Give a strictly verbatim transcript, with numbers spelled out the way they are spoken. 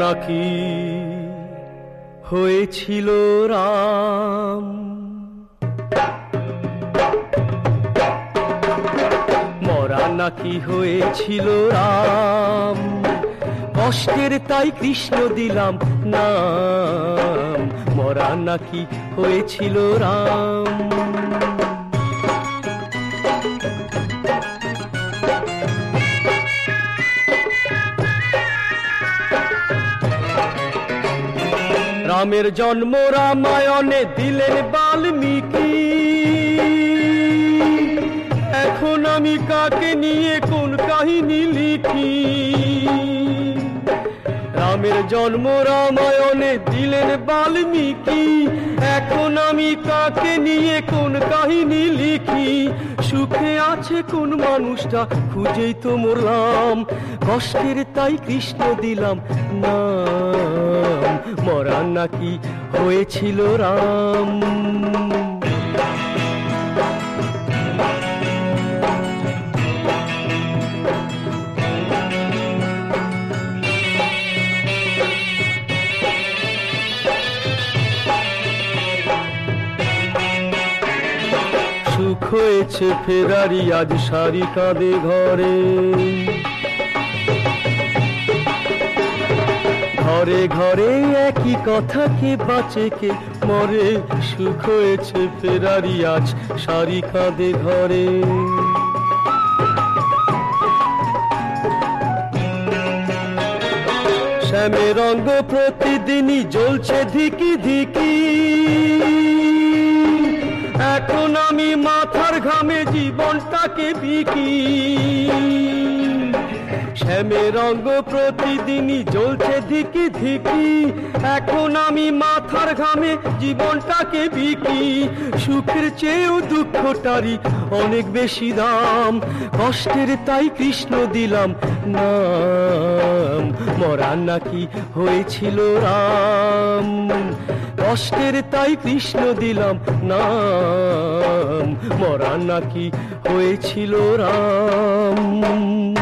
নাকি হয়েছিল রাম। মরা নাকি হয়েছিল রাম, কষ্টের তাই কৃষ্ণ দিলাম নাম। মরা নাকি হয়েছিল রাম। রামের জন্ম রামায়ণে দিলেন বাল্মীকি, এখন আমি কাকে নিয়ে কোন কাহিনী লিখি। রামের জন্ম রামায়ণে দিলেন বাল্মীকি, এখন আমি কাকে নিয়ে কোন কাহিনী লিখি। সুখে আছে কোন মানুষটা খুঁজেই তো মরলাম, কষ্টের তাই কৃষ্ণ দিলাম নাম। মরা নাকি হয়েছিল রাম। সুখ হয়েছে ফেরারি আজ সারি কাঁদে ঘরে, ঘরে ঘরে একই কথা কে বাঁচে কে মরে। সুখ হয়েছে ফেরারি আজ সারি কাঁদে ঘরে। শ্যামের রঙ প্রতিদিনই জ্বলছে ধিকি ধিকি, এখন আমি মাথার ঘামে জীবনটাকে বিকি। শ্যামের রঙ প্রতিদিনই জ্বলছে ধিকি ধিকি, এখন আমি মাথার ঘামে জীবনটাকে বিকি। সুখের চেয়েও দুঃখটারই অনেক বেশি দাম, কষ্টের তাই কৃষ্ণ দিলাম নাম। মরা নাকি হয়েছিল রাম, কষ্টের তাই কৃষ্ণ দিলাম নাম। মরা নাকি হয়েছিল রাম।